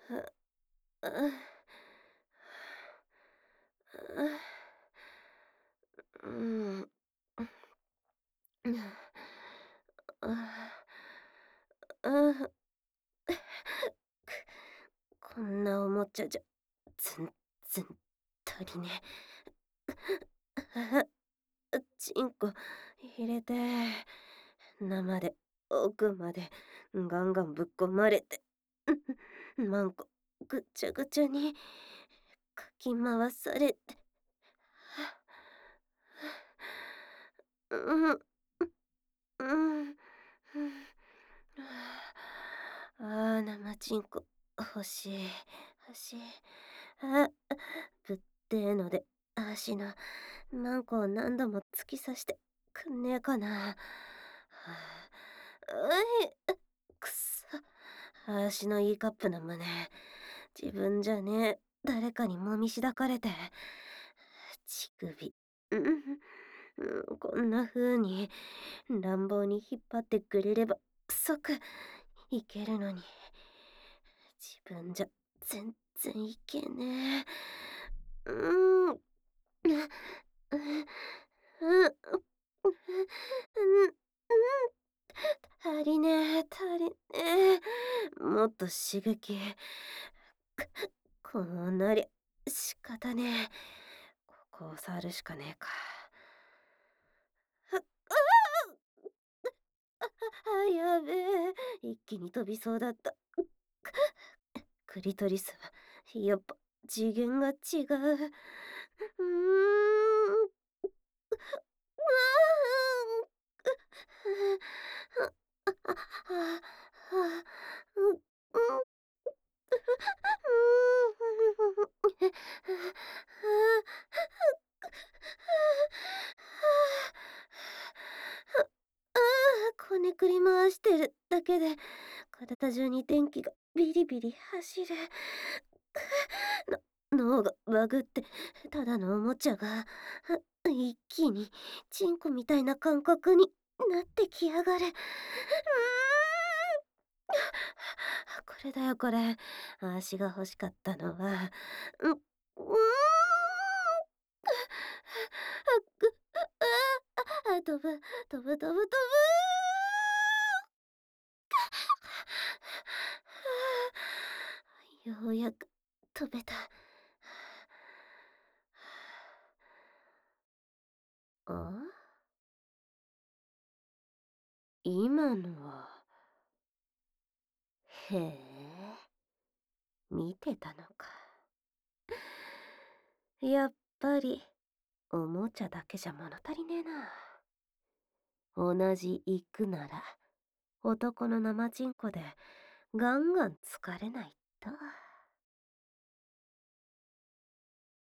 あ、うん。あ、こんなおもちゃじゃ、全然足りねチンコ入れて、生で奥までガンガンぶっ込まれて、マンコぐちゃぐちゃにかき回されて、うん、うん、うん。ああ、生チンコ欲しい、欲しい。あ、ぶってえので足のマンコを何度も突き刺してくんねえかな。はあ、うい、くそ。足のいいカップの胸、自分じゃねえ、誰かにもみしだかれて、乳首、こんな風に乱暴に引っ張ってくれれば即いけるのに、自分じゃ全然いけねえ。うん、う、うん、うん、足りねえ、足りねえ。もっと刺激。こうなりゃ仕方ねえ。ここを触るしかねえか。やべえ。一気に飛びそうだった。クリトリスは、やっぱ次元が違う。こねくり回してるだけで体中に電気がビリビリ走る。脳がバグってただのおもちゃが一気にチンコみたいな感覚になってきやがる。これだよこれ。足が欲しかったのは。飛ぶ飛ぶ飛ぶ飛ぶ。ようやく飛べた。あ、今のは。へえ、見てたのか。やっぱりおもちゃだけじゃ物足りねえな。同じ行くなら男の生チンコでガンガン疲れないと。